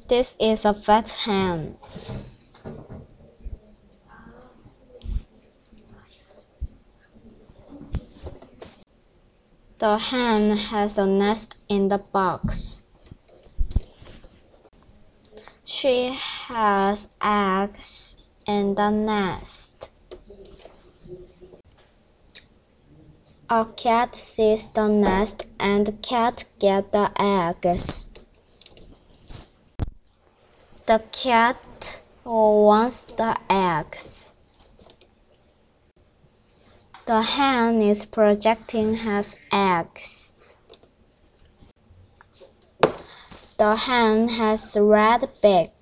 This is a fat hen. The hen has a nest in the box. She has eggs in the nest. A cat sees the nest and the cat gets the eggs. The cat wants the eggs. The hen is projecting her eggs. The hen has red beak.